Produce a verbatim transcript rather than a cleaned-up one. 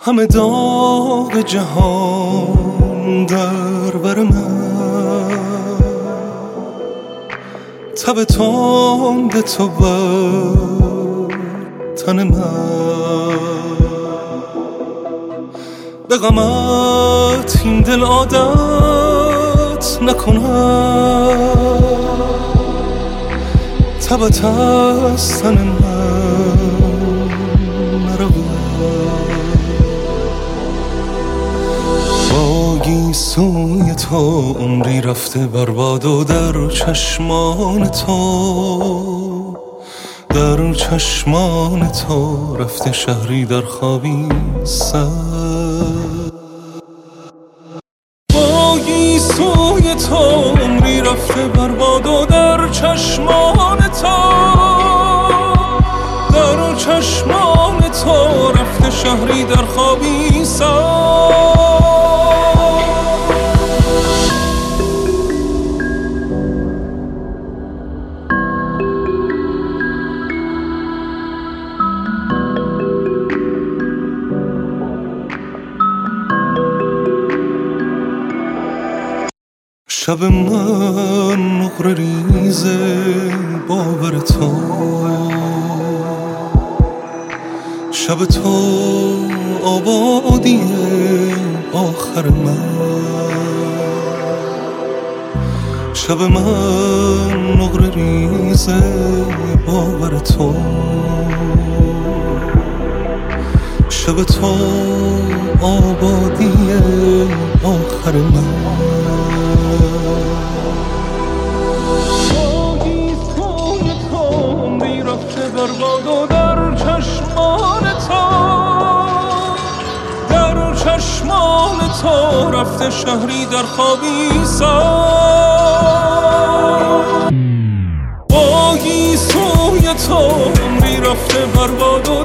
همه داغ جهان در بر من، تب تند تو بر تن من. به غمت این دل عادت نکنم، تبت از تن من نرود. با گیسوی تو عمری رفته برباد و در چشمان تو، در چشمان تو رفته شهری در خوابی سر. با گیسوی تو عمری رفته برباد و در چشمان تو، در چشمان تو رفته شهری در خوابی سر. شب من نقره ریزه باور تو، شب تو آبادی آخر من. شب من نقره ریزه باور تو، شب تو آبادی آخر من. برباد و در چشمان تو، در چشمان تو رفته شهری در خوابی سر. با گیسوی تو عمری رفته برباد و